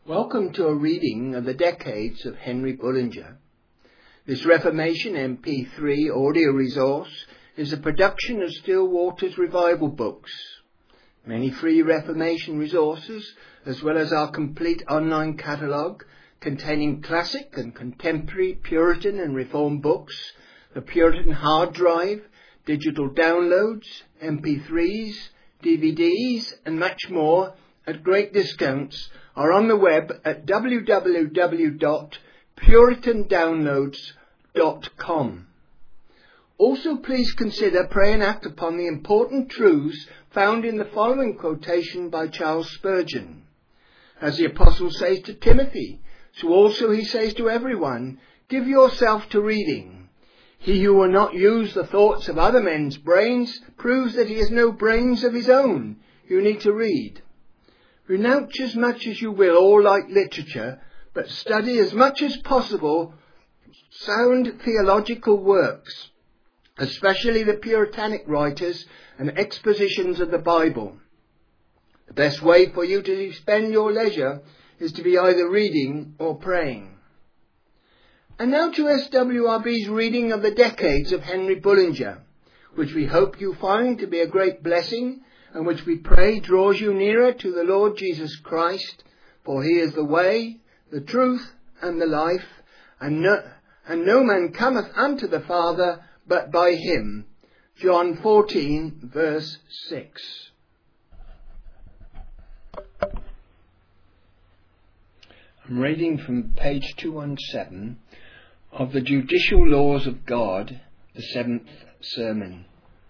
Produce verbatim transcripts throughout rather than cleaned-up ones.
Welcome to a reading of the Decades of Henry Bullinger. This Reformation M P three audio resource is a production of Still Waters Revival Books. Many free Reformation resources, as well as our complete online catalogue containing classic and contemporary Puritan and Reformed books, the Puritan hard drive, digital downloads, M P threes, D V Ds and much more at great discounts, are on the web at w w w dot puritan downloads dot com. Also, please consider, pray and act upon the important truths found in the following quotation by Charles Spurgeon. As the Apostle says to Timothy, so also he says to everyone, give yourself to reading. He who will not use the thoughts of other men's brains proves that he has no brains of his own. You need to read. Renounce as much as you will all light literature, but study as much as possible sound theological works, especially the Puritanic writers and expositions of the Bible. The best way for you to spend your leisure is to be either reading or praying. And now to S W R B's reading of the Decades of Henry Bullinger, which we hope you find to be a great blessing, and which we pray draws you nearer to the Lord Jesus Christ, for he is the way, the truth, and the life, and no, and no man cometh unto the Father but by him. John fourteen, verse six. I'm reading from page two seventeen of the Judicial Laws of God, the seventh sermon.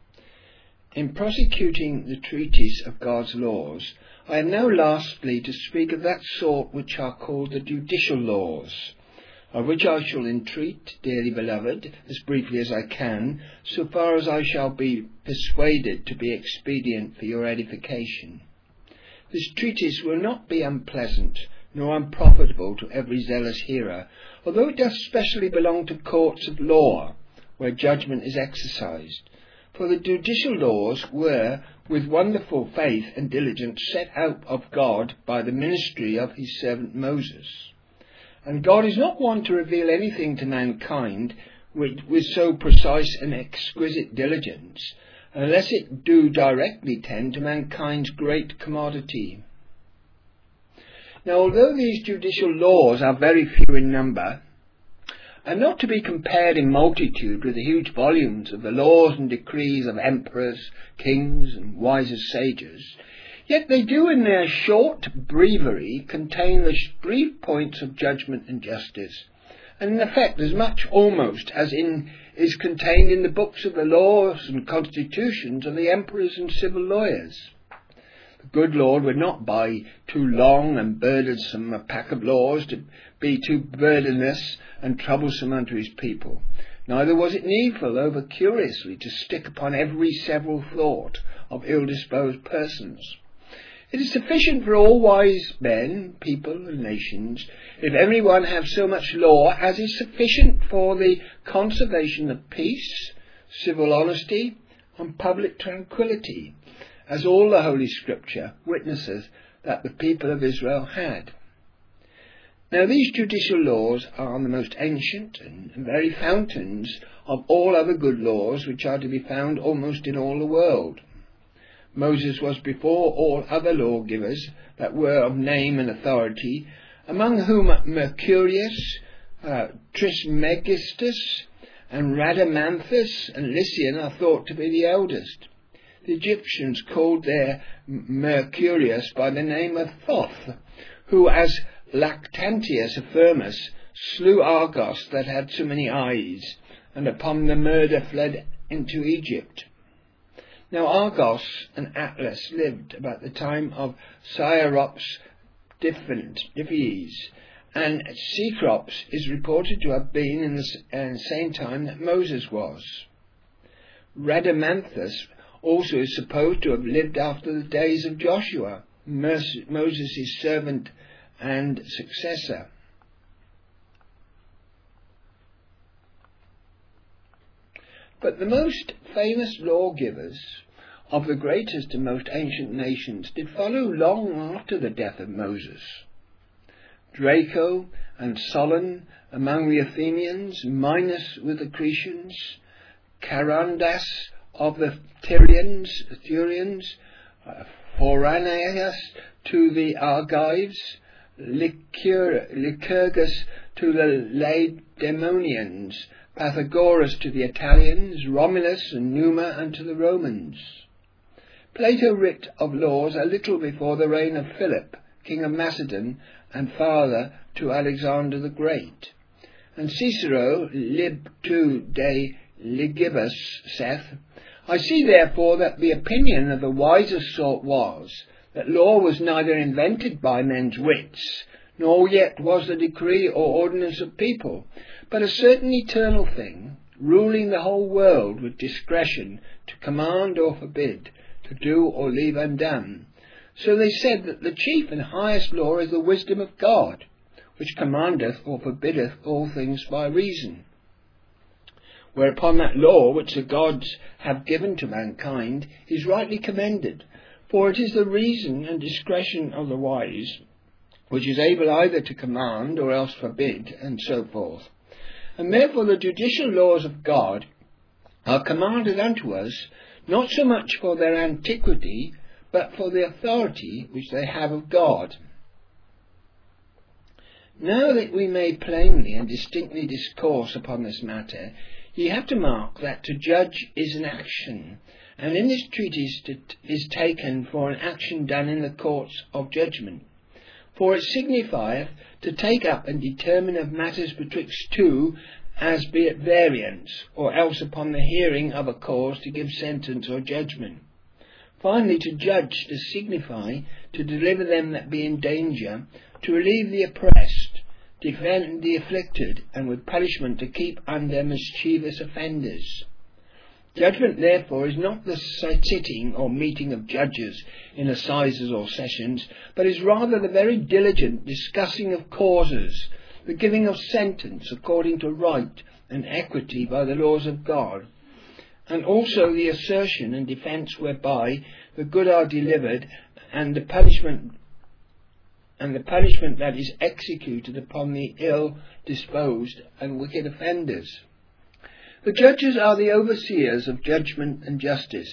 In prosecuting the treatise of God's laws, I have now lastly to speak of that sort which are called the judicial laws, of which I shall entreat, dearly beloved, as briefly as I can, so far as I shall be persuaded to be expedient for your edification. This treatise will not be unpleasant, nor unprofitable to every zealous hearer, although it does specially belong to courts of law, where judgment is exercised. For the judicial laws were, with wonderful faith and diligence, set out of God by the ministry of his servant Moses. And God is not one to reveal anything to mankind with, with so precise and exquisite diligence, unless it do directly tend to mankind's great commodity. Now, although these judicial laws are very few in number, and not to be compared in multitude with the huge volumes of the laws and decrees of emperors, kings, and wiser sages, yet they do in their short breviary contain the brief points of judgment and justice, and in effect as much almost as in is contained in the books of the laws and constitutions of the emperors and civil lawyers. The good Lord would not buy too long and burdensome a pack of laws to be too burdenous and troublesome unto his people. Neither was it needful over curiously to stick upon every several thought of ill-disposed persons. It is sufficient for all wise men, people, and nations, if every one have so much law as is sufficient for the conservation of peace, civil honesty, and public tranquillity, as all the Holy Scripture witnesses that the people of Israel had. Now these judicial laws are the most ancient and very fountains of all other good laws which are to be found almost in all the world. Moses was before all other lawgivers that were of name and authority, among whom Mercurius, uh, Trismegistus, and Rhadamanthus and Lycian are thought to be the eldest. The Egyptians called their Mercurius by the name of Thoth, who, as Lactantius of Firmus, slew Argos that had so many eyes, and upon the murder fled into Egypt. Now Argos and Atlas lived about the time of Cyerops Diphys, and Cecrops is reported to have been in the, in the same time that Moses was. Rhadamanthus also is supposed to have lived after the days of Joshua, Moses' servant and successor. But the most famous lawgivers of the greatest and most ancient nations did follow long after the death of Moses. Draco and Solon among the Athenians, Minos with the Cretians, Charondas of the Tyrians, Thurians, uh, Phoranaeus to the Argives, Lycur- Lycurgus to the Lacedaemonians, Pythagoras to the Italians, Romulus and Numa unto the Romans. Plato writ of laws a little before the reign of Philip, king of Macedon, and father to Alexander the Great. And Cicero, lib two de legibus, saith, I see therefore that the opinion of the wisest sort was, that law was neither invented by men's wits, nor yet was the decree or ordinance of people, but a certain eternal thing, ruling the whole world with discretion to command or forbid, to do or leave undone. So they said that the chief and highest law is the wisdom of God, which commandeth or forbiddeth all things by reason. Whereupon that law which the gods have given to mankind is rightly commended, for it is the reason and discretion of the wise, which is able either to command or else forbid, and so forth. And therefore the judicial laws of God are commanded unto us, not so much for their antiquity, but for the authority which they have of God. Now that we may plainly and distinctly discourse upon this matter, ye have to mark that to judge is an action, and in this treatise it is taken for an action done in the courts of judgment. For it signifieth to take up and determine of matters betwixt two, as be at variance, or else upon the hearing of a cause to give sentence or judgment. Finally, to judge to signify to deliver them that be in danger, to relieve the oppressed, defend the afflicted, and with punishment to keep under mischievous offenders. Judgment, therefore, is not the sitting or meeting of judges in assizes or sessions, but is rather the very diligent discussing of causes, the giving of sentence according to right and equity by the laws of God, and also the assertion and defence whereby the good are delivered, and the punishment and the punishment that is executed upon the ill disposed and wicked offenders. The judges are the overseers of judgment and justice.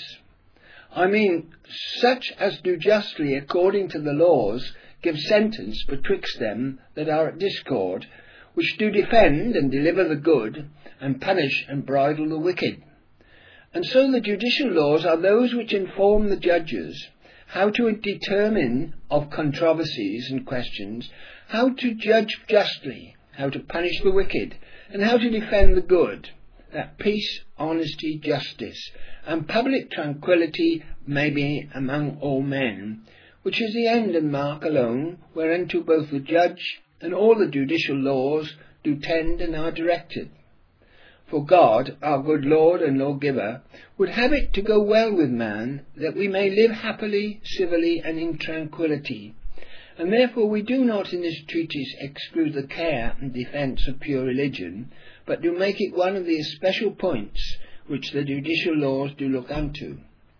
I mean, such as do justly according to the laws give sentence betwixt them that are at discord, which do defend and deliver the good, and punish and bridle the wicked. And so the judicial laws are those which inform the judges how to determine of controversies and questions, how to judge justly, how to punish the wicked, and how to defend the good, that peace, honesty, justice, and public tranquillity may be among all men, which is the end and mark alone whereunto both the judge and all the judicial laws do tend and are directed. For God, our good Lord and Lawgiver, would have it to go well with man, that we may live happily, civilly, and in tranquillity. And therefore we do not in this treatise exclude the care and defence of pure religion, but do make it one of the especial points which the judicial laws do look unto.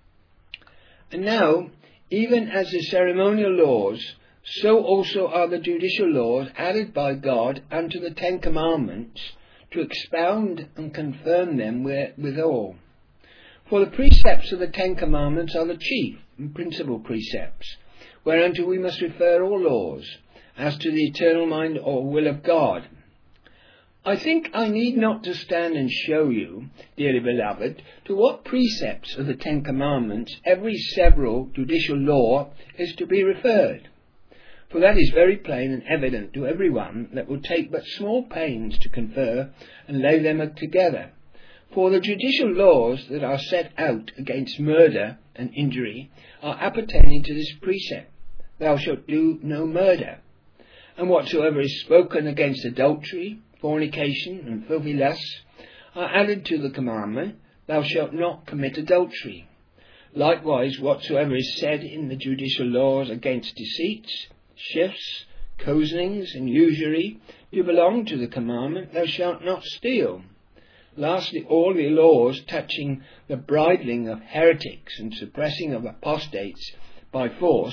And now, even as the ceremonial laws, so also are the judicial laws added by God unto the Ten Commandments, to expound and confirm them withal. For the precepts of the Ten Commandments are the chief and principal precepts, whereunto we must refer all laws, as to the eternal mind or will of God. I think I need not to stand and show you, dearly beloved, to what precepts of the Ten Commandments every several judicial law is to be referred. For that is very plain and evident to every one that will take but small pains to confer and lay them together. For the judicial laws that are set out against murder and injury are appertaining to this precept, thou shalt do no murder. And whatsoever is spoken against adultery, fornication, and filthy lusts are added to the commandment, thou shalt not commit adultery. Likewise, whatsoever is said in the judicial laws against deceits, shifts, cozenings, and usury do belong to the commandment, thou shalt not steal. Lastly, all the laws touching the bridling of heretics and suppressing of apostates by force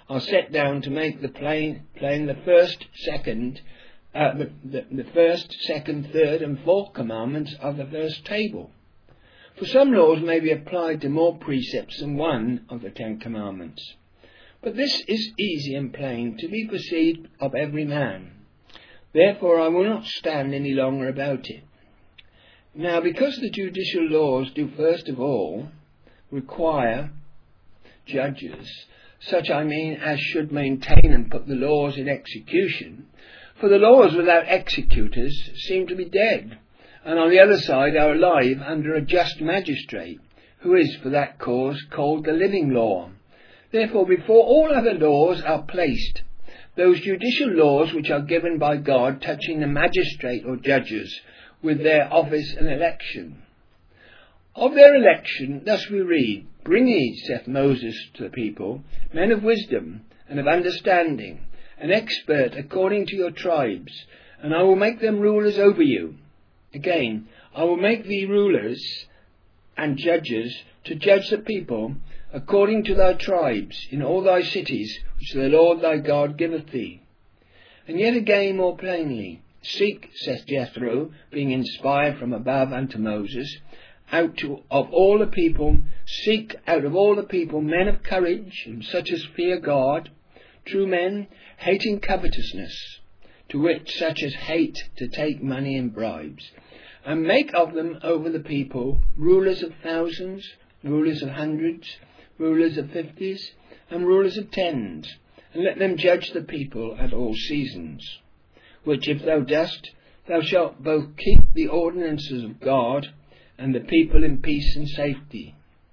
are set down to make the plain, plain the first, second, uh, the, the, the first, second, third, and fourth commandments of the first table. For some laws may be applied to more precepts than one of the Ten Commandments. But this is easy and plain to be perceived of every man. Therefore I will not stand any longer about it. Now, because the judicial laws do first of all require judges, such I mean as should maintain and put the laws in execution, for the laws without executors seem to be dead, and on the other side are alive under a just magistrate, who is for that cause called the living law. Therefore, before all other laws are placed, those judicial laws which are given by God touching the magistrate or judges with their office and election. Of their election, thus we read, Bring ye, saith Moses to the people, men of wisdom and of understanding, an expert according to your tribes, and I will make them rulers over you. Again, I will make thee rulers and judges to judge the people according to thy tribes in all thy cities which the Lord thy God giveth thee. And yet again more plainly, Seek, saith Jethro, being inspired from above unto Moses, out to, of all the people, seek out of all the people men of courage, and such as fear God, true men, hating covetousness, to wit, such as hate to take money and bribes, and make of them over the people rulers of thousands, rulers of hundreds, rulers of fifties, and rulers of tens, and let them judge the people at all seasons. Which if thou dost, thou shalt both keep the ordinances of God, and the people in peace and safety.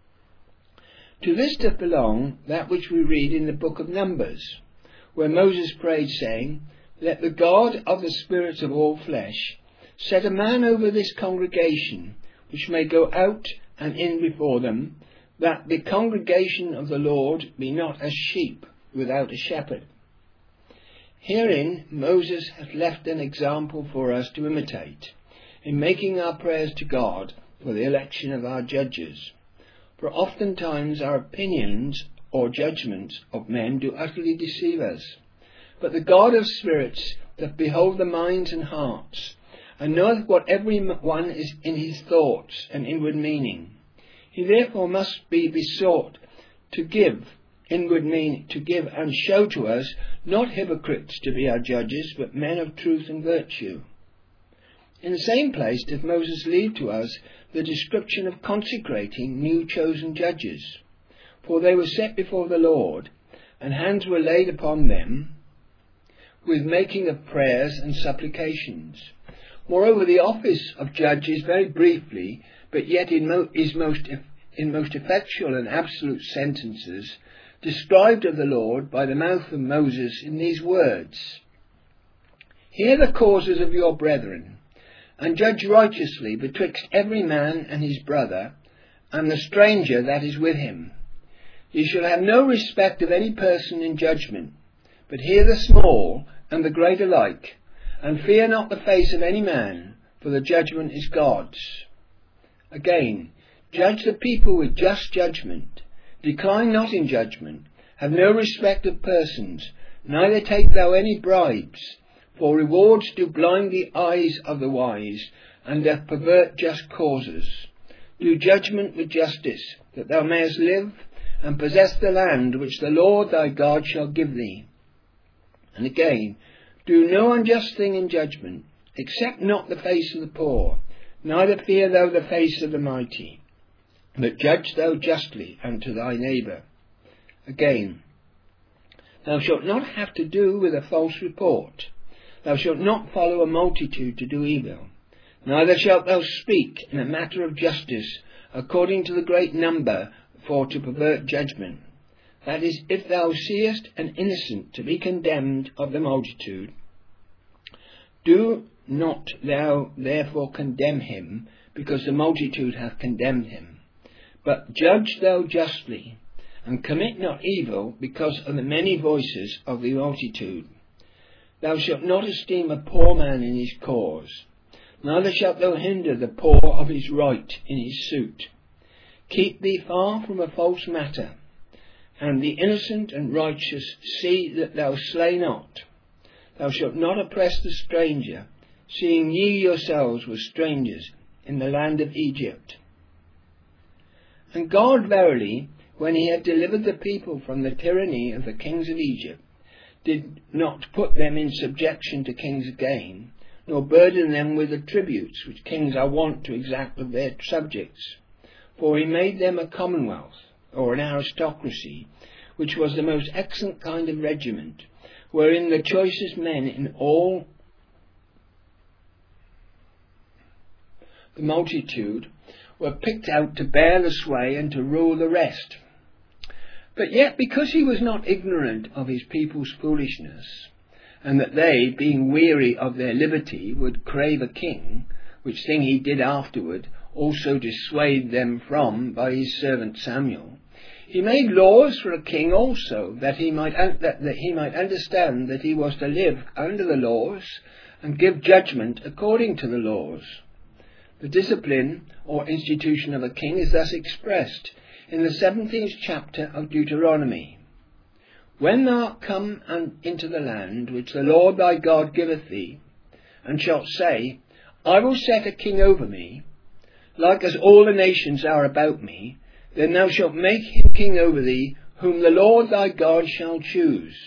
To this doth belong that which we read in the book of Numbers, where Moses prayed, saying, Let the God of the spirits of all flesh set a man over this congregation, which may go out and in before them, that the congregation of the Lord be not as sheep without a shepherd. Herein Moses hath left an example for us to imitate, in making our prayers to God for the election of our judges. For oftentimes our opinions or judgments of men do utterly deceive us. But the God of spirits doth behold the minds and hearts, and knoweth what every one is in his thoughts and inward meaning. He therefore must be besought to give inward meaning, to give and show to us not hypocrites to be our judges, but men of truth and virtue. In the same place doth Moses leave to us the description of consecrating new chosen judges. For they were set before the Lord, and hands were laid upon them, with making of prayers and supplications. Moreover, the office of judge is very briefly, but yet in mo- is most in most effectual and absolute sentences, described of the Lord by the mouth of Moses in these words: Hear the causes of your brethren, and judge righteously betwixt every man and his brother, and the stranger that is with him. Ye shall have no respect of any person in judgment, but hear the small and the great alike, and fear not the face of any man, for the judgment is God's. Again, judge the people with just judgment. Decline not in judgment. Have no respect of persons, neither take thou any bribes. For rewards do blind the eyes of the wise, and doth pervert just causes. Do judgment with justice, that thou mayest live, and possess the land which the Lord thy God shall give thee. And again, do no unjust thing in judgment. Accept not the face of the poor, neither fear thou the face of the mighty. But judge thou justly unto thy neighbour. Again, thou shalt not have to do with a false report. Thou shalt not follow a multitude to do evil. Neither shalt thou speak in a matter of justice according to the great number, for to pervert judgment. That is, if thou seest an innocent to be condemned of the multitude, do not thou therefore condemn him, because the multitude hath condemned him. But judge thou justly, and commit not evil because of the many voices of the multitude. Thou shalt not esteem a poor man in his cause, neither shalt thou hinder the poor of his right in his suit. Keep thee far from a false matter, and the innocent and righteous see that thou slay not. Thou shalt not oppress the stranger, seeing ye yourselves were strangers in the land of Egypt. And God verily, when he had delivered the people from the tyranny of the kings of Egypt, did not put them in subjection to kings again, nor burden them with the tributes which kings are wont to exact of their subjects. For he made them a commonwealth, or an aristocracy, which was the most excellent kind of regiment, wherein the choicest men in all the multitude were picked out to bear the sway and to rule the rest. But yet, because he was not ignorant of his people's foolishness, and that they, being weary of their liberty, would crave a king, which thing he did afterward also dissuade them from by his servant Samuel, he made laws for a king also, that he might un- that, that he might understand that he was to live under the laws and give judgment according to the laws. The discipline or institution of a king is thus expressed in the seventeenth chapter of Deuteronomy. When thou art come un- into the land which the Lord thy God giveth thee, and shalt say, I will set a king over me, like as all the nations are about me, then thou shalt make him king over thee, whom the Lord thy God shall choose.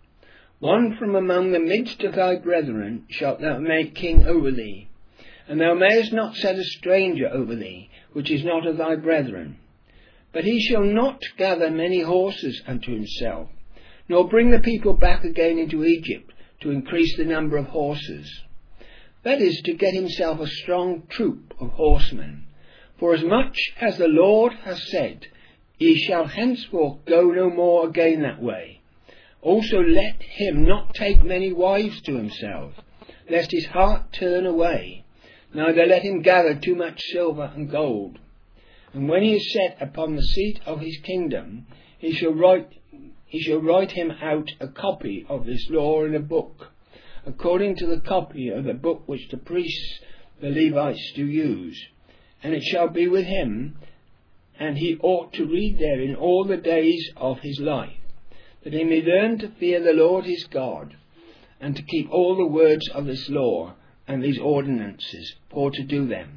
One from among the midst of thy brethren shalt thou make king over thee, and thou mayest not set a stranger over thee, which is not of thy brethren. But he shall not gather many horses unto himself, nor bring the people back again into Egypt to increase the number of horses. That is, to get himself a strong troop of horsemen. For as much as the Lord has said, ye shall henceforth go no more again that way. Also let him not take many wives to himself, lest his heart turn away. Neither let him gather too much silver and gold. And when he is set upon the seat of his kingdom, he shall write, he shall write him out a copy of this law in a book, according to the copy of the book which the priests, the Levites, do use. And it shall be with him, and he ought to read therein all the days of his life, that he may learn to fear the Lord his God, and to keep all the words of this law and these ordinances, for to do them.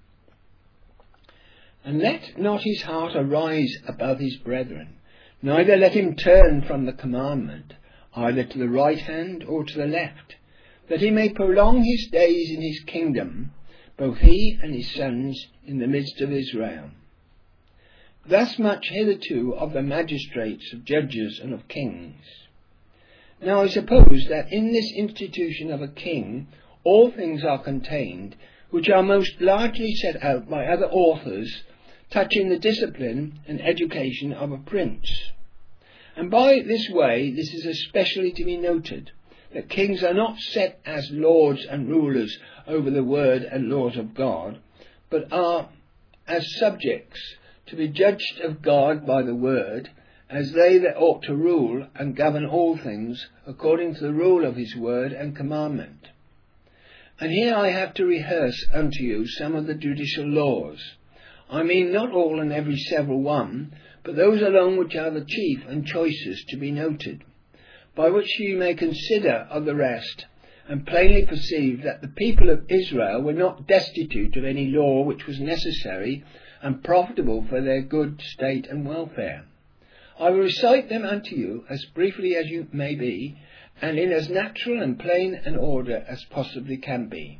And let not his heart arise above his brethren, neither let him turn from the commandment, either to the right hand or to the left, that he may prolong his days in his kingdom, both he and his sons in the midst of Israel. Thus much hitherto of the magistrates, of judges, and of kings. Now I suppose that in this institution of a king all things are contained, which are most largely set out by other authors, touching the discipline and education of a prince. And by this way this is especially to be noted, that kings are not set as lords and rulers over the word and laws of God, but are as subjects, to be judged of God by the word, as they that ought to rule and govern all things according to the rule of his word and commandment. And here I have to rehearse unto you some of the judicial laws. I mean not all and every several one, but those alone which are the chief and choicest to be noted, by which you may consider of the rest, and plainly perceive that the people of Israel were not destitute of any law which was necessary and profitable for their good state and welfare. I will recite them unto you as briefly as you may be, and in as natural and plain an order as possibly can be.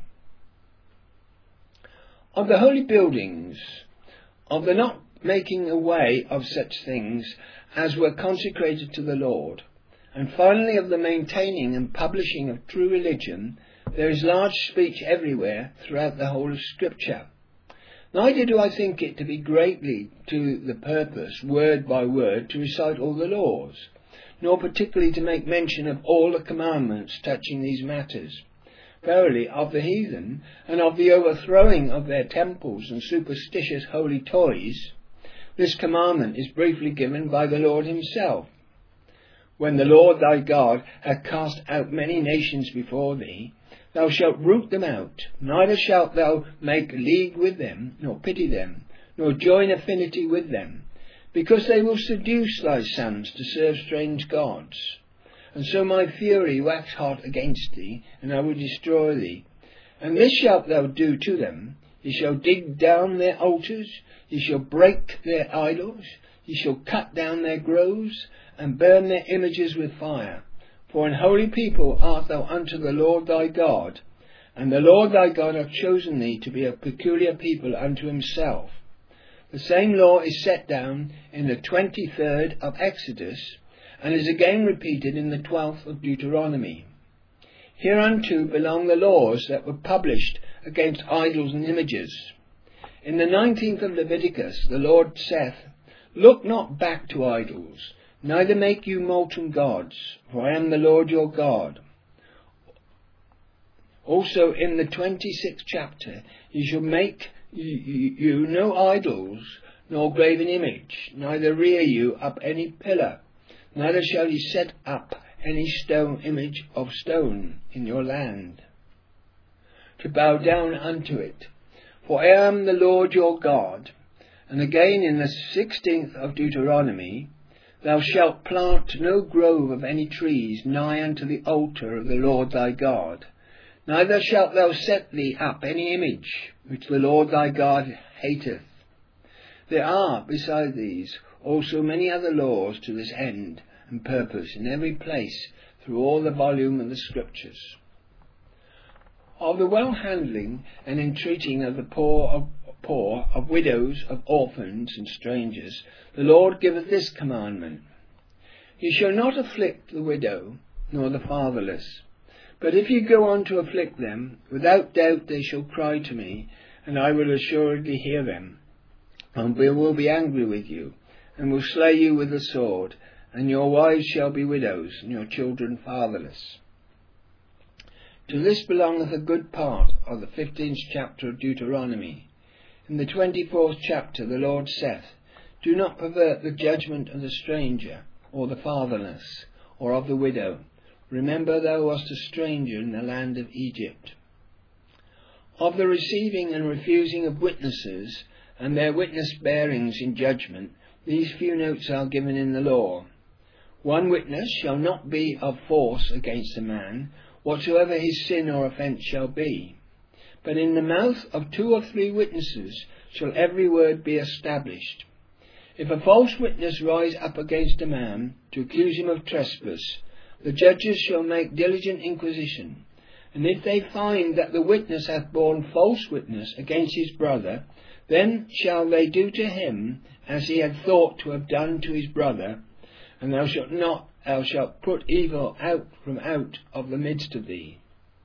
Of the holy buildings, of the not making away of such things as were consecrated to the Lord, and finally of the maintaining and publishing of true religion, there is large speech everywhere throughout the whole of Scripture. Neither do I think it to be greatly to the purpose, word by word, to recite all the laws, nor particularly to make mention of all the commandments touching these matters. Verily, of the heathen, and of the overthrowing of their temples and superstitious holy toys, this commandment is briefly given by the Lord himself. When the Lord thy God hath cast out many nations before thee, thou shalt root them out, neither shalt thou make league with them, nor pity them, nor join affinity with them, because they will seduce thy sons to serve strange gods. And so my fury wax hot against thee, and I will destroy thee. And this shalt thou do to them: ye shall dig down their altars, ye shall break their idols, ye shall cut down their groves, and burn their images with fire. For an holy people art thou unto the Lord thy God, and the Lord thy God hath chosen thee to be a peculiar people unto himself. The same law is set down in the twenty-third of Exodus, and is again repeated in the twelfth of Deuteronomy. Hereunto belong the laws that were published against idols and images. In the nineteenth of Leviticus the Lord saith, Look not back to idols, neither make you molten gods, for I am the Lord your God. Also in the twenty-sixth chapter, ye shall make you, you no idols, nor graven image, neither rear you up any pillar, neither shall ye set up any stone image of stone in your land, to bow down unto it. For I am the Lord your God. And again in the sixteenth of Deuteronomy, Thou shalt plant no grove of any trees nigh unto the altar of the Lord thy God, neither shalt thou set thee up any image, which the Lord thy God hateth. There are, beside these, also many other laws to this end and purpose in every place through all the volume of the Scriptures. Of the well handling and entreating of the poor of, poor, of widows, of orphans and strangers, the Lord giveth this commandment: Ye shall not afflict the widow, nor the fatherless. But if ye go on to afflict them, without doubt they shall cry to me, and I will assuredly hear them. And we will be angry with you, and will slay you with the sword, and your wives shall be widows, and your children fatherless. To this belongeth a good part of the fifteenth chapter of Deuteronomy. In the twenty-fourth chapter the Lord saith, Do not pervert the judgment of the stranger, or the fatherless, or of the widow. Remember thou wast a stranger in the land of Egypt. Of the receiving and refusing of witnesses, and their witness bearings in judgment, these few notes are given in the law. One witness shall not be of force against a man, whatsoever his sin or offence shall be. But in the mouth of two or three witnesses shall every word be established. If a false witness rise up against a man to accuse him of trespass, the judges shall make diligent inquisition, and if they find that the witness hath borne false witness against his brother, then shall they do to him as he had thought to have done to his brother, and thou shalt not, thou shalt put evil out from out of the midst of thee.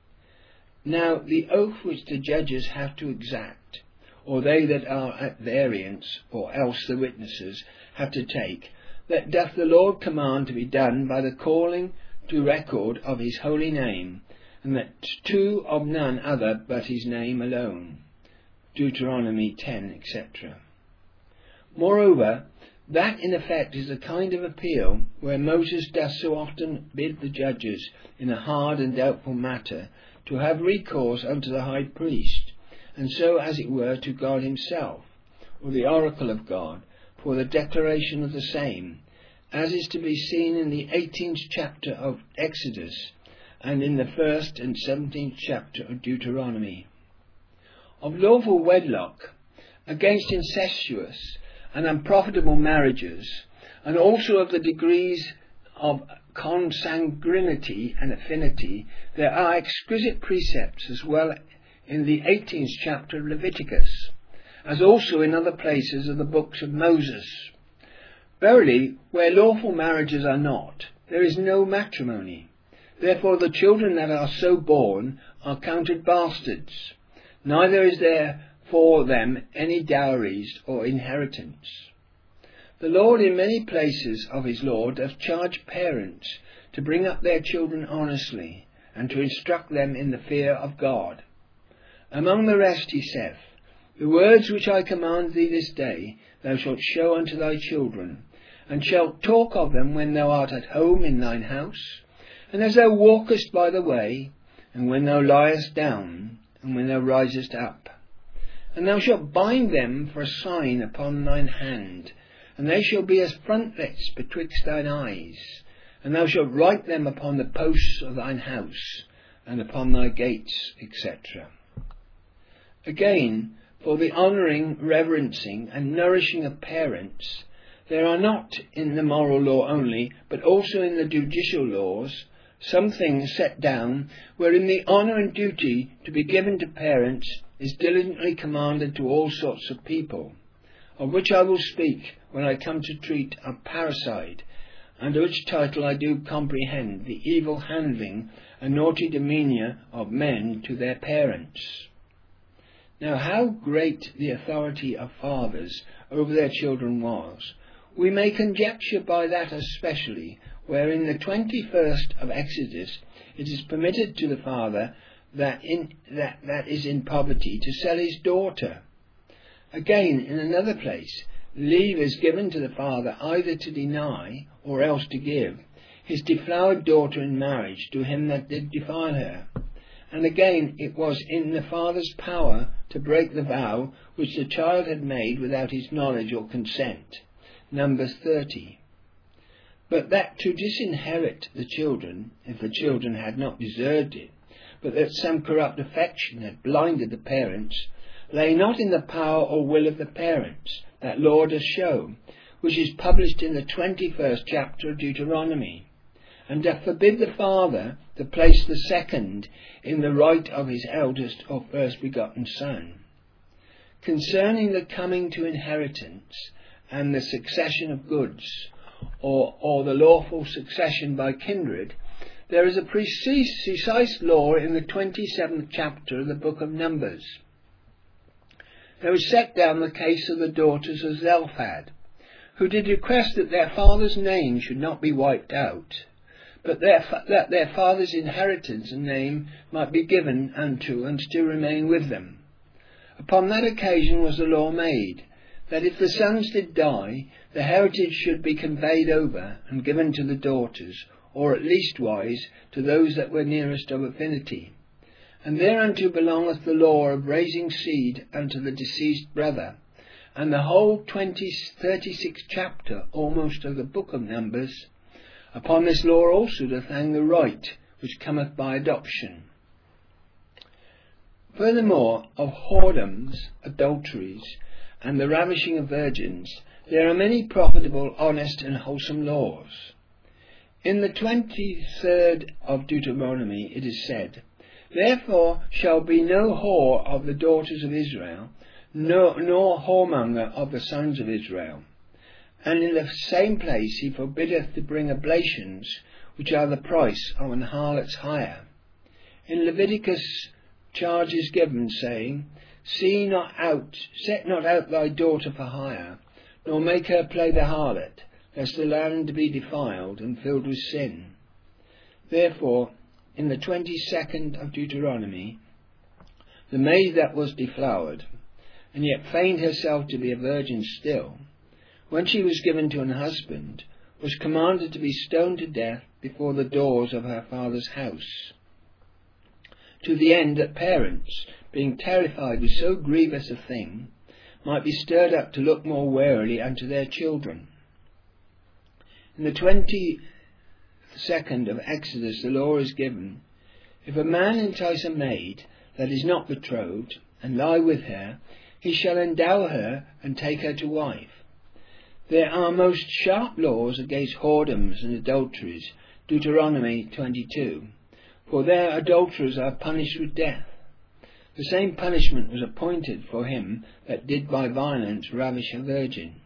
Now the oath which the judges have to exact, or they that are at variance, or else the witnesses, have to take, that doth the Lord command to be done by the calling to record of his holy name, and that two of none other but his name alone. Deuteronomy ten, et cetera. Moreover, that in effect is a kind of appeal where Moses doth so often bid the judges in a hard and doubtful matter to have recourse unto the high priest, and so as it were to God himself, or the oracle of God, for the declaration of the same, as is to be seen in the eighteenth chapter of Exodus, and in the first and seventeenth chapter of Deuteronomy. Of lawful wedlock, against incestuous and unprofitable marriages, and also of the degrees of consanguinity and affinity, there are exquisite precepts as well in the eighteenth chapter of Leviticus, as also in other places of the books of Moses. Verily, where lawful marriages are not, there is no matrimony. Therefore the children that are so born are counted bastards, neither is there for them any dowries or inheritance. The Lord in many places of his law doth charge parents to bring up their children honestly, and to instruct them in the fear of God. Among the rest he saith, The words which I command thee this day thou shalt show unto thy children, and shalt talk of them when thou art at home in thine house, and as thou walkest by the way, and when thou liest down, and when thou risest up. And thou shalt bind them for a sign upon thine hand, and they shall be as frontlets betwixt thine eyes, and thou shalt write them upon the posts of thine house, and upon thy gates, et cetera. Again, for the honouring, reverencing, and nourishing of parents, there are not in the moral law only, but also in the judicial laws, some things set down wherein the honour and duty to be given to parents is diligently commanded to all sorts of people, of which I will speak when I come to treat of parricide, under which title I do comprehend the evil handling and naughty demeanour of men to their parents. Now, how great the authority of fathers over their children was, we may conjecture by that especially, where in the twenty-first of Exodus it is permitted to the father that, in, that, that is in poverty to sell his daughter. Again, in another place, leave is given to the father either to deny or else to give his deflowered daughter in marriage to him that did defile her. And again, it was in the father's power to break the vow which the child had made without his knowledge or consent. Numbers thirty. But that to disinherit the children, if the children had not deserved it, but that some corrupt affection had blinded the parents, lay not in the power or will of the parents, that law does show, which is published in the twenty-first chapter of Deuteronomy, and doth forbid the father to place the second in the right of his eldest or first begotten son. Concerning the coming to inheritance and the succession of goods, or, or the lawful succession by kindred, there is a precise, precise law in the twenty-seventh chapter of the book of Numbers. There is set down the case of the daughters of Zelophehad, who did request that their father's name should not be wiped out, but their, that their father's inheritance and name might be given unto and still remain with them. Upon that occasion was the law made, that if the sons did die, the heritage should be conveyed over and given to the daughters, or at leastwise to those that were nearest of affinity. And thereunto belongeth the law of raising seed unto the deceased brother, and the whole twenty thirty-sixth chapter almost of the book of Numbers. Upon this law also doth hang the right which cometh by adoption. Furthermore, of whoredoms, adulteries, and the ravishing of virgins, there are many profitable, honest, and wholesome laws. In the twenty-third of Deuteronomy it is said, Therefore shall be no whore of the daughters of Israel, nor, nor whoremonger of the sons of Israel. And in the same place he forbiddeth to bring oblations, which are the price of an harlot's hire. In Leviticus charge is given, saying, See not out, set not out thy daughter for hire, nor make her play the harlot, lest the land be defiled and filled with sin. Therefore, in the twenty-second of Deuteronomy, the maid that was deflowered, and yet feigned herself to be a virgin still, when she was given to an husband, was commanded to be stoned to death before the doors of her father's house, to the end that parents, being terrified with so grievous a thing, might be stirred up to look more warily unto their children. In the twenty-second of Exodus the law is given, If a man entice a maid that is not betrothed, and lie with her, he shall endow her and take her to wife. There are most sharp laws against whoredoms and adulteries, Deuteronomy twenty-two, for their adulterers are punished with death. The same punishment was appointed for him that did by violence ravish a virgin.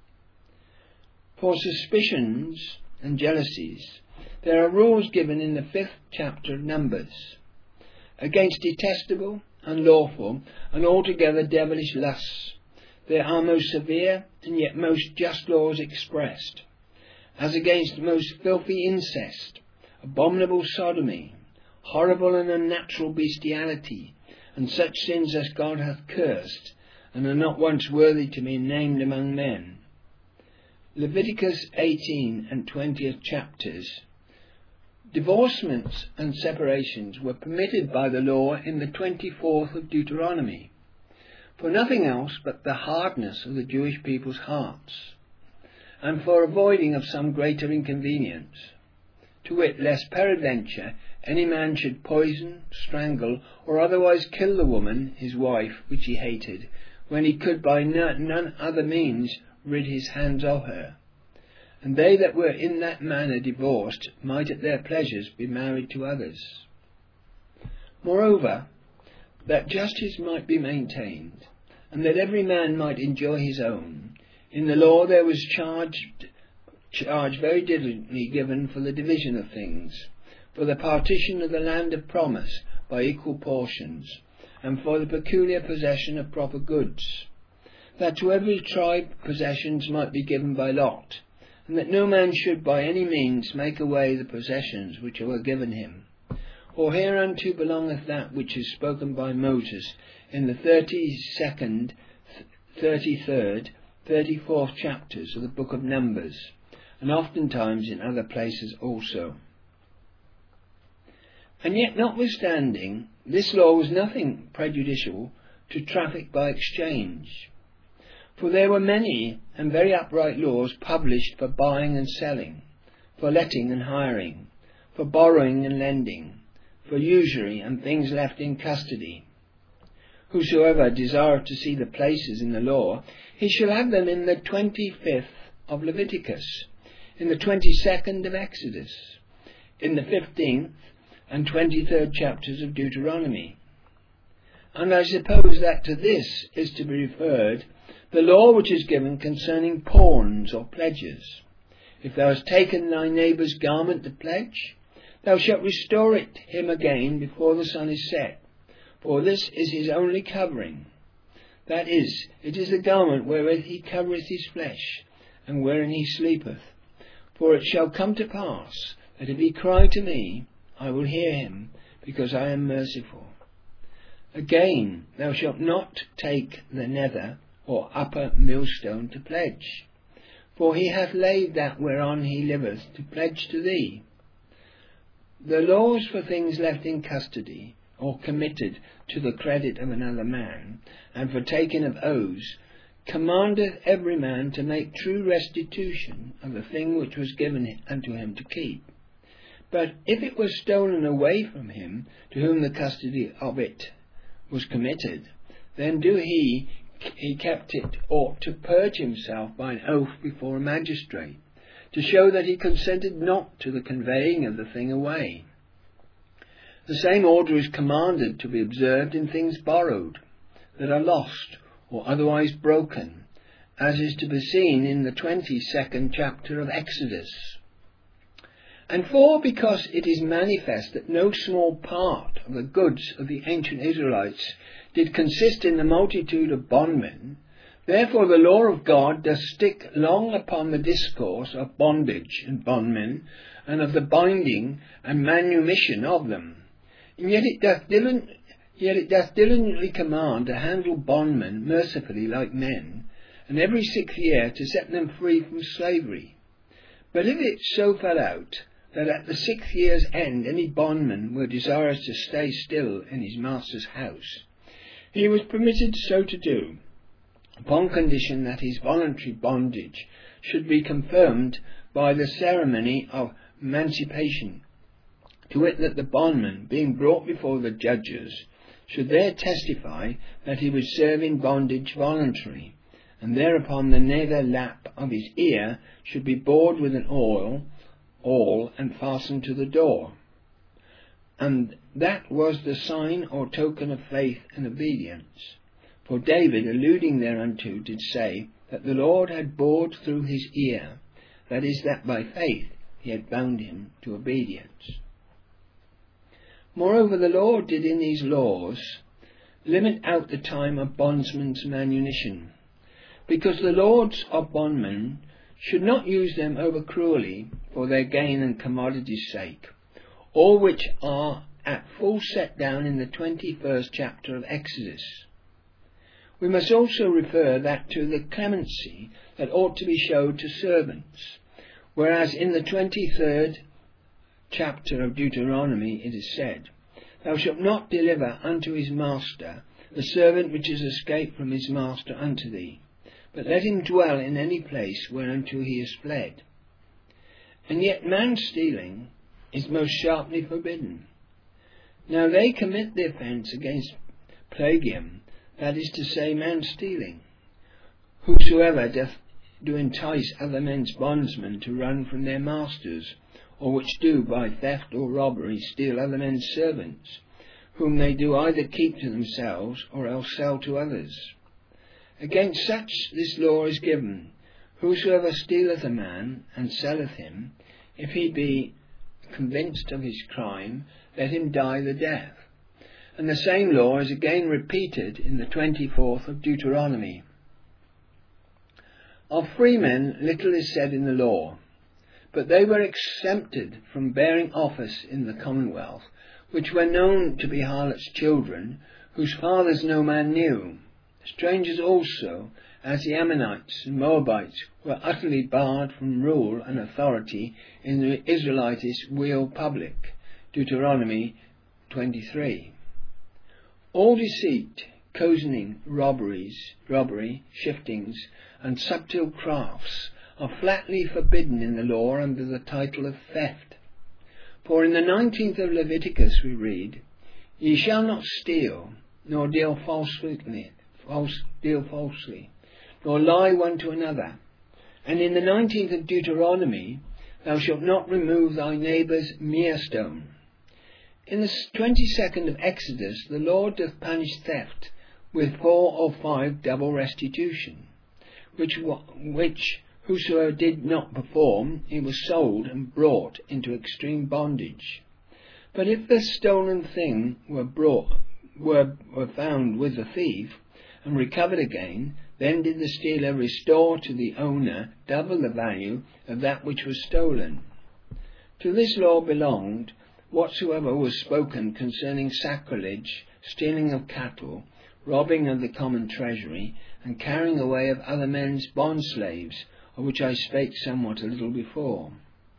For suspicions and jealousies, there are rules given in the fifth chapter of Numbers, against detestable, unlawful, and altogether devilish lusts. There are most severe and yet most just laws expressed, as against most filthy incest, abominable sodomy, horrible and unnatural bestiality, and such sins as God hath cursed, and are not once worthy to be named among men. Leviticus eighteen and twentieth chapters. Divorcements and separations were permitted by the law in the twenty-fourth of Deuteronomy, for nothing else but the hardness of the Jewish people's hearts. and for avoiding of some greater inconvenience, to wit, lest peradventure any man should poison, strangle, or otherwise kill the woman, his wife, which he hated, when he could by none other means rid his hands of her. And they that were in that manner divorced might at their pleasures be married to others. Moreover, that justice might be maintained, and that every man might enjoy his own, in the law there was charged, charge very diligently given for the division of things, for the partition of the land of promise by equal portions, and for the peculiar possession of proper goods, that to every tribe possessions might be given by lot, and that no man should by any means make away the possessions which were given him. For hereunto belongeth that which is spoken by Moses in the thirty-second, thirty-third, thirty-fourth chapters of the book of Numbers, and oftentimes in other places also. And yet, notwithstanding, this law was nothing prejudicial to traffic by exchange. For there were many and very upright laws published for buying and selling, for letting and hiring, for borrowing and lending, for usury and things left in custody. Whosoever desireth to see the places in the law, he shall have them in the twenty-fifth of Leviticus, in the twenty-second of Exodus, in the fifteenth and twenty-third chapters of Deuteronomy. And I suppose that to this is to be referred the law which is given concerning pawns or pledges. If thou hast taken thy neighbour's garment to pledge, thou shalt restore it him again before the sun is set, for this is his only covering. That is, it is the garment wherewith he covereth his flesh, and wherein he sleepeth. For it shall come to pass, that if he cry to me, I will hear him, because I am merciful. Again, thou shalt not take the nether or upper millstone to pledge, for he hath laid that whereon he liveth to pledge to thee. The laws for things left in custody, or committed to the credit of another man, and for taking of oaths, commandeth every man to make true restitution of the thing which was given unto him to keep. But if it was stolen away from him to whom the custody of it was committed, then do he he kept it ought to purge himself by an oath before a magistrate, to show that he consented not to the conveying of the thing away. The same order is commanded to be observed in things borrowed, that are lost or otherwise broken, as is to be seen in the twenty-second chapter of Exodus. And for, because it is manifest that no small part of the goods of the ancient Israelites did consist in the multitude of bondmen, therefore the law of God does stick long upon the discourse of bondage and bondmen, and of the binding and manumission of them. And yet it doth diligently, yet it doth diligently command to handle bondmen mercifully like men, and every sixth year to set them free from slavery. But if it so fell out that at the sixth year's end any bondman were desirous to stay still in his master's house, he was permitted so to do, upon condition that his voluntary bondage should be confirmed by the ceremony of emancipation, to wit, that the bondman, being brought before the judges, should there testify that he was serving bondage voluntary, and thereupon the nether lap of his ear should be bored with an awl, awl and fastened to the door. And that was the sign or token of faith and obedience. For David, alluding thereunto, did say that the Lord had bored through his ear, that is, that by faith he had bound him to obedience. Moreover, the Lord did in these laws limit out the time of bondsmen's manumission, because the lords of bondmen should not use them over cruelly for their gain and commodity's sake, all which are at full set down in the twenty-first chapter of Exodus. We must also refer that to the clemency that ought to be showed to servants, whereas in the twenty-third chapter of Deuteronomy it is said, Thou shalt not deliver unto his master the servant which is escaped from his master unto thee, but let him dwell in any place whereunto he is fled. And yet man stealing is most sharply forbidden. Now they commit the offence against plagium, that is to say, man stealing. Whosoever doth do entice other men's bondsmen to run from their masters, or which do by theft or robbery steal other men's servants, whom they do either keep to themselves or else sell to others. Against such this law is given: whosoever stealeth a man and selleth him, if he be convinced of his crime, let him die the death. And the same law is again repeated in the twenty-fourth of Deuteronomy. Of freemen little is said in the law, but they were exempted from bearing office in the commonwealth, which were known to be harlots' children, whose fathers no man knew. Strangers also, as the Ammonites and Moabites, were utterly barred from rule and authority in the Israelites' weal public. Deuteronomy twenty-three. All deceit, cozening, robberies, robbery, shiftings, and subtle crafts are flatly forbidden in the law under the title of theft. For in the nineteenth of Leviticus we read, Ye shall not steal, nor deal falsely, false, deal falsely, nor lie one to another. And in the nineteenth of Deuteronomy, Thou shalt not remove thy neighbour's millstone. In the twenty-second of Exodus, the Lord doth punish theft with four or five double restitution, which, which whosoever did not perform, he was sold and brought into extreme bondage. But if the stolen thing were brought, were, were found with the thief, and recovered again, then did the stealer restore to the owner double the value of that which was stolen. To this law belonged whatsoever was spoken concerning sacrilege, stealing of cattle, robbing of the common treasury, and carrying away of other men's bondslaves, of which I spake somewhat a little before.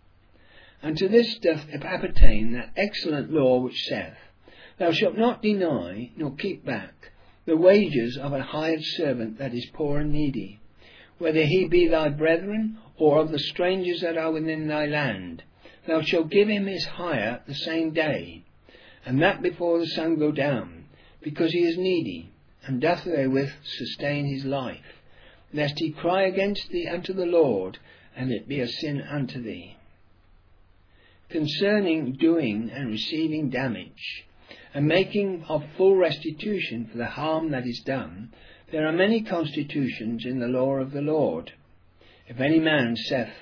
And to this doth appertain that excellent law which saith, Thou shalt not deny, nor keep back, the wages of a hired servant that is poor and needy, whether he be thy brethren, or of the strangers that are within thy land. Thou shalt give him his hire the same day, and that before the sun go down, because he is needy, and doth therewith sustain his life, lest he cry against thee unto the Lord, and it be a sin unto thee. Concerning doing and receiving damage, and making of full restitution for the harm that is done, there are many constitutions in the law of the Lord. If any man saith,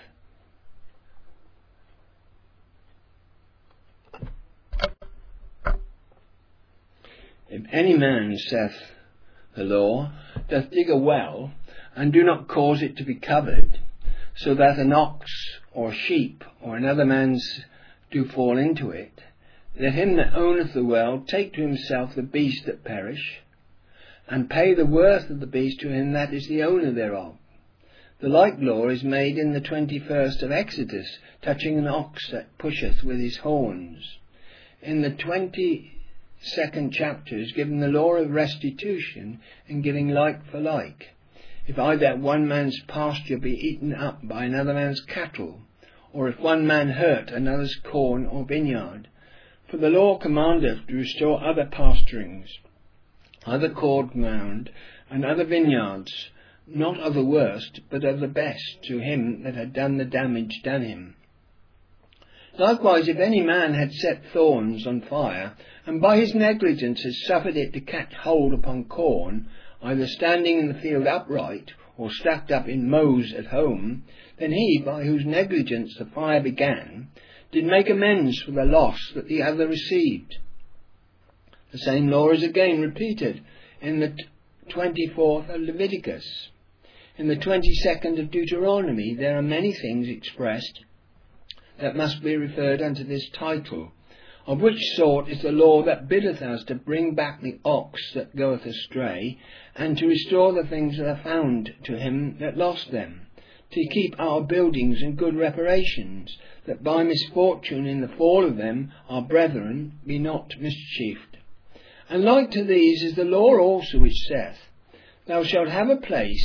If any man, saith the law, doth dig a well, and do not cause it to be covered, so that an ox or sheep or another man's do fall into it, let him that owneth the well take to himself the beast that perish, and pay the worth of the beast to him that is the owner thereof. The like law is made in the twenty-first of Exodus, touching an ox that pusheth with his horns. In the twenty-second chapter is given the law of restitution and giving like for like. If either one man's pasture be eaten up by another man's cattle, or if one man hurt another's corn or vineyard. For the law commandeth to restore other pasturings, other corn ground, and other vineyards, not of the worst, but of the best, to him that had done the damage done him. Likewise, if any man had set thorns on fire, and by his negligence has suffered it to catch hold upon corn, either standing in the field upright, or stacked up in mows at home, then he, by whose negligence the fire began, did make amends for the loss that the other received. The same law is again repeated in the twenty-fourth of Leviticus. In the twenty-second of Deuteronomy there are many things expressed that must be referred unto this title, of which sort is the law that biddeth us to bring back the ox that goeth astray, and to restore the things that are found to him that lost them, to keep our buildings in good reparations, that by misfortune in the fall of them our brethren be not mischieved. And like to these is the law also which saith, Thou shalt have a place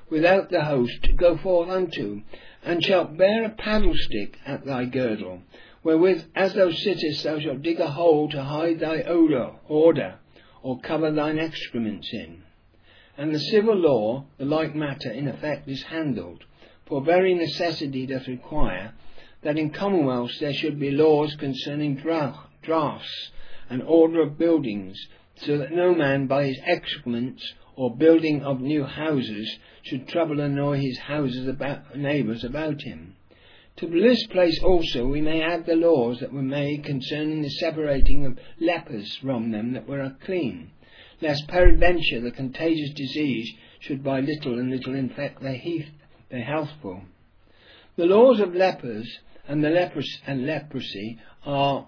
without the host to go forth unto, and shalt bear a paddle stick at thy girdle, wherewith as thou sittest thou shalt dig a hole to hide thy odour, order, or cover thine excrements in. And the civil law, the like matter in effect is handled, for very necessity doth require that in commonwealths there should be laws concerning dra- drafts and order of buildings, so that no man by his excrements or building of new houses should trouble and annoy his houses about neighbours about him. To this place also we may add the laws that were made concerning the separating of lepers from them that were unclean, lest peradventure the contagious disease should by little and little infect their, he- their healthful. The laws of lepers and the leprosy, and leprosy are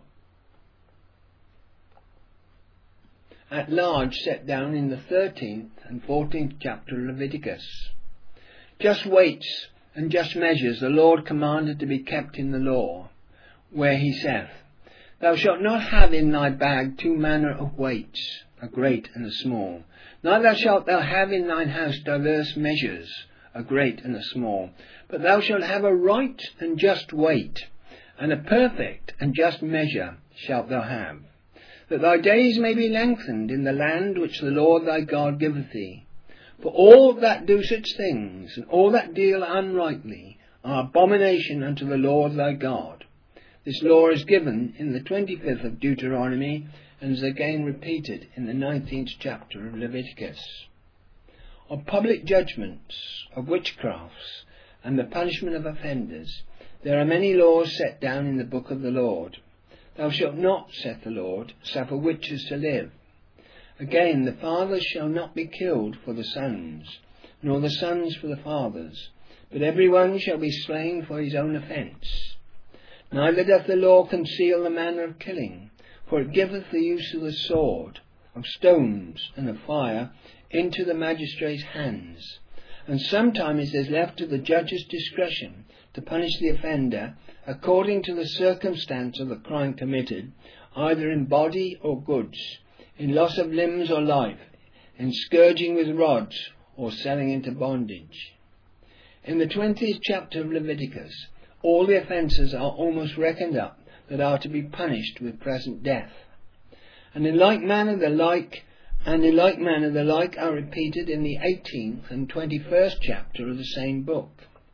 at large set down in the thirteenth and fourteenth chapter of Leviticus. Just weights and just measures the Lord commanded to be kept in the law, where he saith, Thou shalt not have in thy bag two manner of weights, a great and a small. Neither shalt thou have in thine house diverse measures, a great and a small. But thou shalt have a right and just weight, and a perfect and just measure shalt thou have, that thy days may be lengthened in the land which the Lord thy God giveth thee. For all that do such things, and all that deal unrightly, are abomination unto the Lord thy God. This law is given in the twenty-fifth of Deuteronomy, and is again repeated in the nineteenth chapter of Leviticus. Of public judgments, of witchcrafts, and the punishment of offenders, there are many laws set down in the book of the Lord. Thou shalt not, saith the Lord, suffer witches to live. Again, the fathers shall not be killed for the sons, nor the sons for the fathers, but every one shall be slain for his own offence. Neither doth the law conceal the manner of killing, for it giveth the use of the sword, of stones, and of fire, into the magistrate's hands. And sometimes it is left to the judge's discretion to punish the offender according to the circumstance of the crime committed, either in body or goods, in loss of limbs or life, in scourging with rods, or selling into bondage. In the twentieth chapter of Leviticus, all the offences are almost reckoned up that are to be punished with present death. And in like manner the like and in like manner the like are repeated in the eighteenth and twenty-first chapter of the same book.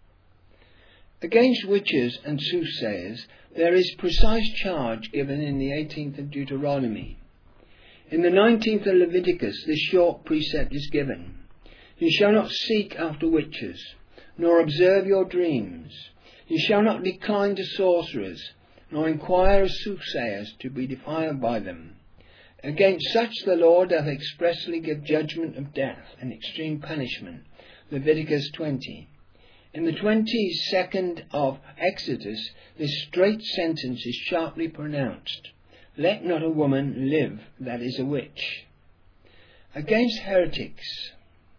Against witches and soothsayers there is precise charge given in the eighteenth of Deuteronomy. In the nineteenth of Leviticus this short precept is given. You shall not seek after witches, nor observe your dreams. You shall not decline to sorcerers, nor inquire of soothsayers to be defiled by them. Against such the Lord doth expressly give judgment of death and extreme punishment. Leviticus twenty. In the twenty-second of Exodus this straight sentence is sharply pronounced. Let not a woman live that is a witch. Against heretics,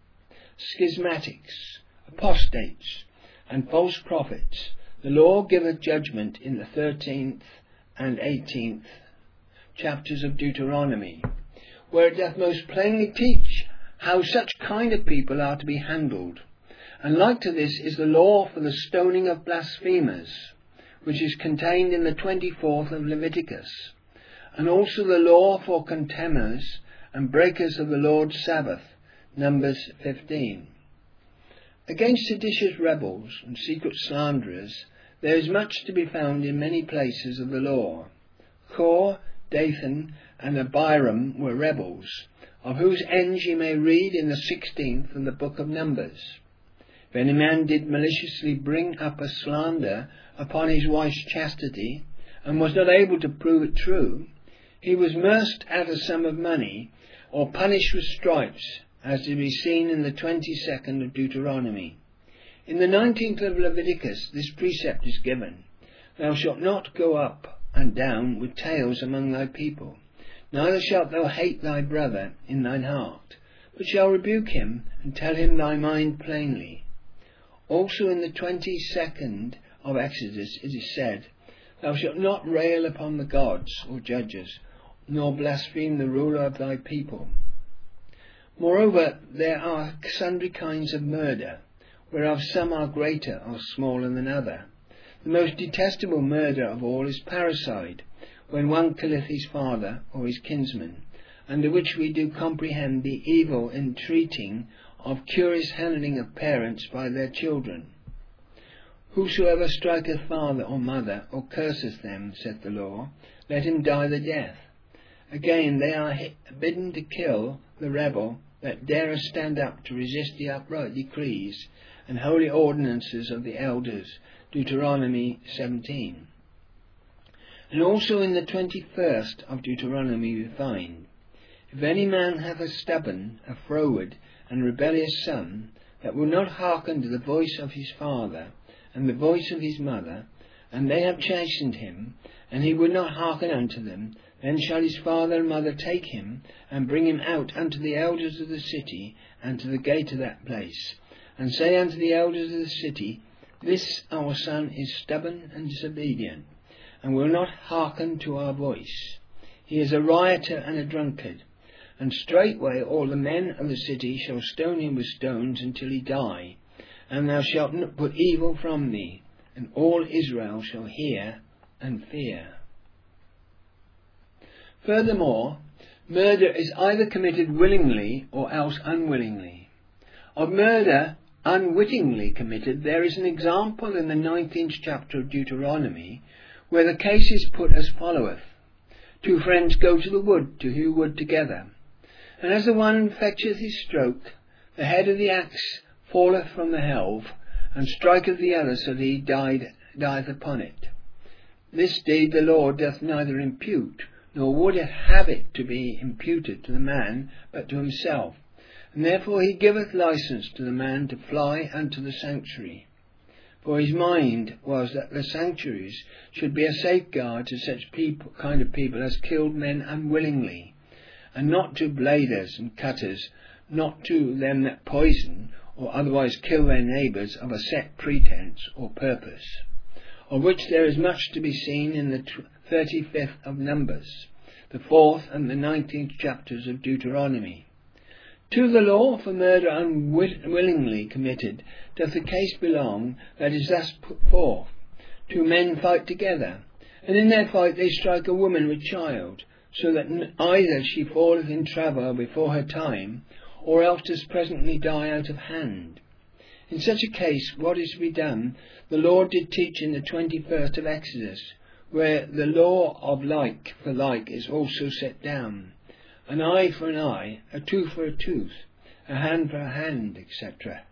schismatics, apostates, and false prophets, the law giveth judgment in the thirteenth and eighteenth chapters of Deuteronomy, where it doth most plainly teach how such kind of people are to be handled. And like to this is the law for the stoning of blasphemers, which is contained in the twenty-fourth of Leviticus, and also the law for contemners and breakers of the Lord's Sabbath, Numbers fifteen. Against seditious rebels and secret slanderers there is much to be found in many places of the law. Kor, Dathan, and Abiram were rebels, of whose ends ye may read in the sixteenth of the book of Numbers. If any man did maliciously bring up a slander upon his wife's chastity, and was not able to prove it true, he was merced at a sum of money, or punished with stripes, as to be seen in the twenty-second of Deuteronomy. In the nineteenth of Leviticus this precept is given. Thou shalt not go up and down with tales among thy people, neither shalt thou hate thy brother in thine heart, but shalt rebuke him, and tell him thy mind plainly. Also in the twenty-second of Exodus it is said, Thou shalt not rail upon the gods or judges, nor blaspheme the ruler of thy people. Moreover, there are sundry kinds of murder, whereof some are greater or smaller than other. The most detestable murder of all is parricide, when one killeth his father or his kinsman, under which we do comprehend the evil entreating of curious handling of parents by their children. Whosoever striketh father or mother, or curseth them, saith the law, let him die the death. Again, they are bidden to kill the rebel that dareth stand up to resist the upright decrees and holy ordinances of the elders. Deuteronomy seventeen. And also in the twenty-first of Deuteronomy we find, if any man have a stubborn, a froward, and rebellious son, that will not hearken to the voice of his father, and the voice of his mother, and they have chastened him, and he would not hearken unto them, then shall his father and mother take him, and bring him out unto the elders of the city, and to the gate of that place, and say unto the elders of the city, This our son is stubborn and disobedient, and will not hearken to our voice. He is a rioter and a drunkard. And straightway all the men of the city shall stone him with stones until he die, and thou shalt not put evil from thee, and all Israel shall hear and fear. Furthermore, murder is either committed willingly or else unwillingly. Of murder unwittingly committed there is an example in the nineteenth chapter of Deuteronomy, where the case is put as followeth. Two friends go to the wood to hew wood together, and as the one fetcheth his stroke, the head of the axe falleth from the helve, and striketh the other, so that he died, dieth upon it. This deed the Lord doth neither impute, nor would it have it to be imputed to the man, but to himself. And therefore he giveth license to the man to fly unto the sanctuary. For his mind was that the sanctuaries should be a safeguard to such people, kind of people as killed men unwillingly, and not to bladers and cutters, not to them that poison or otherwise kill their neighbours of a set pretence or purpose, of which there is much to be seen in the thirty-fifth of Numbers, the fourth and the nineteenth chapters of Deuteronomy. To the law for murder unwillingly committed doth the case belong that is thus put forth. Two men fight together, and in their fight they strike a woman with child, so that either she falleth in travail before her time, or else does presently die out of hand. In such a case, what is to be done, the Lord did teach in the twenty-first of Exodus, where the law of like for like is also set down. An eye for an eye, a tooth for a tooth, a hand for a hand, et cetera.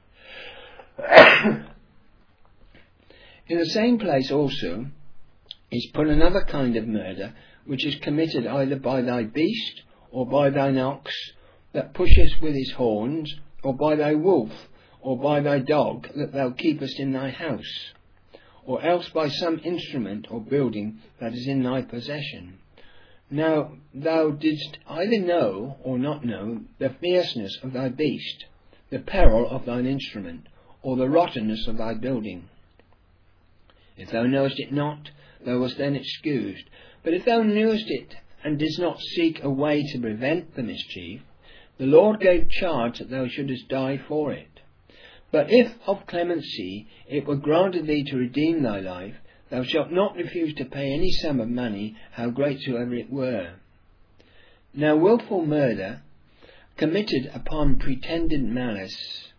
In the same place also is put another kind of murder, which is committed either by thy beast, or by thine ox, that pusheth with his horns, or by thy wolf, or by thy dog, that thou keepest in thy house, or else by some instrument or building that is in thy possession. Now thou didst either know or not know the fierceness of thy beast, the peril of thine instrument, or the rottenness of thy building. If thou knowest it not, thou wast then excused. But if thou knewest it, and didst not seek a way to prevent the mischief, the Lord gave charge that thou shouldest die for it. But if of clemency it were granted thee to redeem thy life, thou shalt not refuse to pay any sum of money, how great soever it were. Now wilful murder, committed upon pretended malice,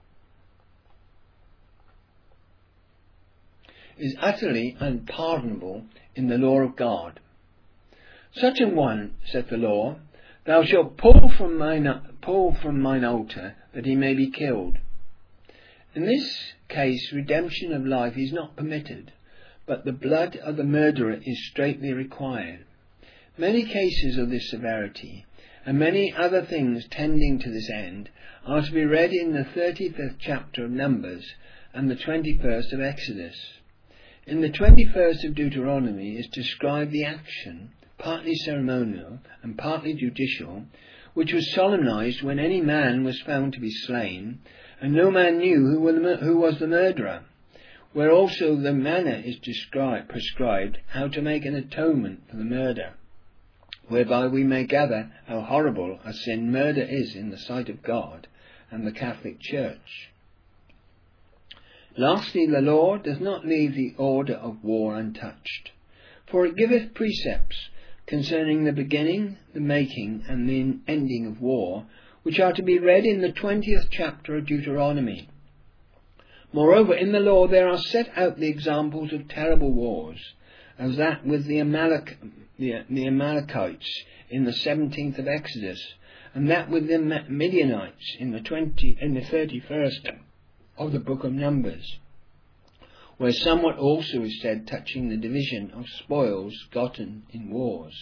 is utterly unpardonable in the law of God. Such an one, saith the law, thou shalt pull from mine, pull from mine altar, that he may be killed. In this case redemption of life is not permitted, but the blood of the murderer is straitly required. Many cases of this severity, and many other things tending to this end, are to be read in the thirty-fifth chapter of Numbers and the twenty-first of Exodus. In the twenty-first of Deuteronomy is described the action, partly ceremonial and partly judicial, which was solemnized when any man was found to be slain, and no man knew who was the murderer, where also the manner is described, prescribed how to make an atonement for the murder, whereby we may gather how horrible a sin murder is in the sight of God and the Catholic Church. Lastly, the law does not leave the order of war untouched, for it giveth precepts concerning the beginning, the making, and the ending of war, which are to be read in the twentieth chapter of Deuteronomy. Moreover, in the law there are set out the examples of terrible wars, as that with the, Amalek, the, the Amalekites in the seventeenth of Exodus, and that with the Midianites in the twenty in the thirty-first of the book of Numbers, where somewhat also is said touching the division of spoils gotten in wars.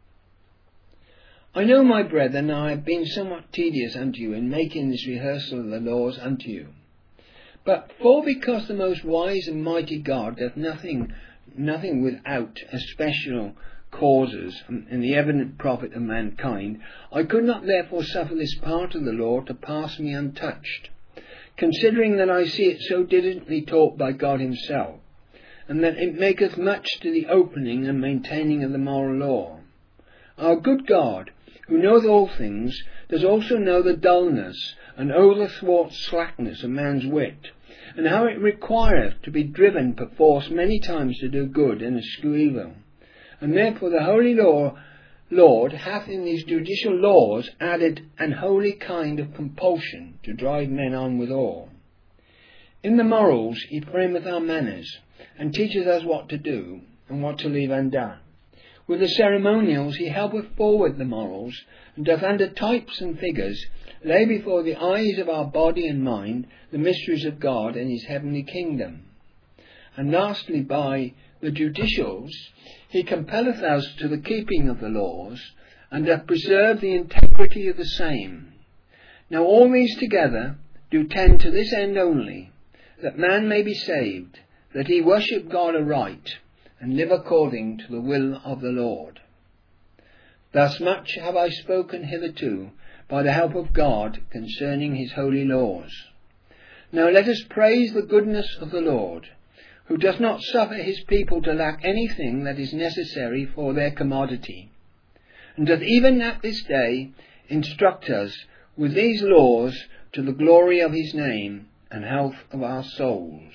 I know, my brethren, I have been somewhat tedious unto you in making this rehearsal of the laws unto you. But for because the most wise and mighty God doth nothing nothing without especial causes and the evident profit of mankind, I could not therefore suffer this part of the law to pass me untouched, considering that I see it so diligently taught by God himself, and that it maketh much to the opening and maintaining of the moral law. Our good God, who knoweth all things, does also know the dullness and overthwart slackness of man's wit, and how it requireth to be driven perforce many times to do good and eschew evil. And therefore the Holy Law, Lord hath in these judicial laws added an holy kind of compulsion to drive men on withal. In the morals he frameth our manners, and teacheth us what to do, and what to leave undone. With the ceremonials he helpeth forward the morals, and doth under types and figures lay before the eyes of our body and mind the mysteries of God and his heavenly kingdom. And lastly, by the judicials he compelleth us to the keeping of the laws, and doth preserve the integrity of the same. Now all these together do tend to this end only, that man may be saved, that he worship God aright, and live according to the will of the Lord. Thus much have I spoken hitherto by the help of God concerning his holy laws. Now let us praise the goodness of the Lord, who does not suffer his people to lack anything that is necessary for their commodity, and doth even at this day instruct us with these laws to the glory of his name and health of our souls.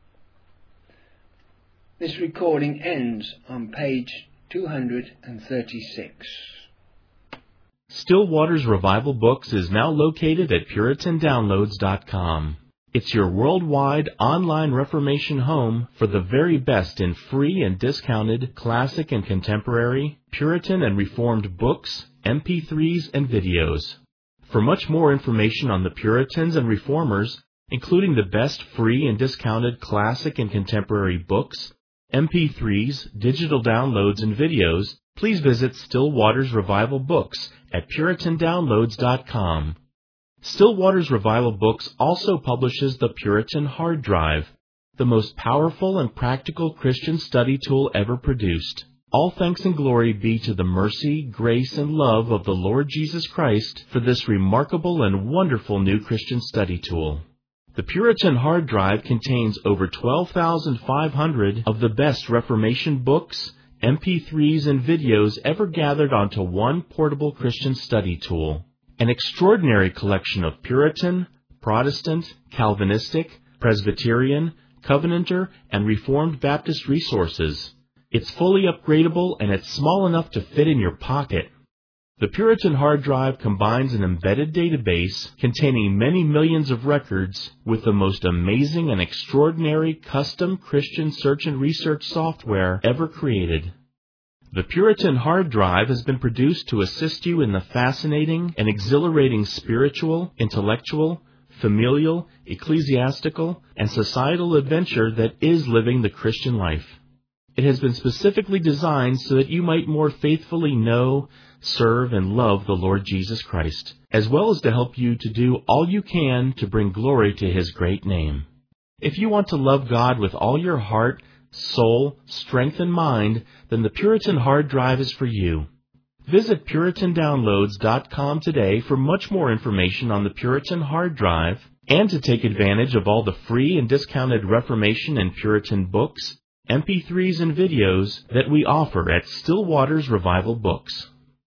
This recording ends on page two hundred thirty-six. Still Waters Revival Books is now located at Puritan Downloads dot com. It's your worldwide online Reformation home for the very best in free and discounted classic and contemporary, Puritan and Reformed books, M P threes, and videos. For much more information on the Puritans and Reformers, including the best free and discounted classic and contemporary books, M P threes, digital downloads, and videos, please visit Still Waters Revival Books at Puritan Downloads dot com. Still Waters Revival Books also publishes the Puritan Hard Drive, the most powerful and practical Christian study tool ever produced. All thanks and glory be to the mercy, grace, and love of the Lord Jesus Christ for this remarkable and wonderful new Christian study tool. The Puritan Hard Drive contains over twelve thousand five hundred of the best Reformation books, M P threes, and videos ever gathered onto one portable Christian study tool. An extraordinary collection of Puritan, Protestant, Calvinistic, Presbyterian, Covenanter, and Reformed Baptist resources. It's fully upgradable and it's small enough to fit in your pocket. The Puritan Hard Drive combines an embedded database containing many millions of records with the most amazing and extraordinary custom Christian search and research software ever created. The Puritan Hard Drive has been produced to assist you in the fascinating and exhilarating spiritual, intellectual, familial, ecclesiastical, and societal adventure that is living the Christian life. It has been specifically designed so that you might more faithfully know, serve, and love the Lord Jesus Christ, as well as to help you to do all you can to bring glory to His great name. If you want to love God with all your heart, soul, strength, and mind, then the Puritan Hard Drive is for you. Visit Puritan Downloads dot com today for much more information on the Puritan Hard Drive and to take advantage of all the free and discounted Reformation and Puritan books, M P threes, and videos that we offer at Still Waters Revival Books.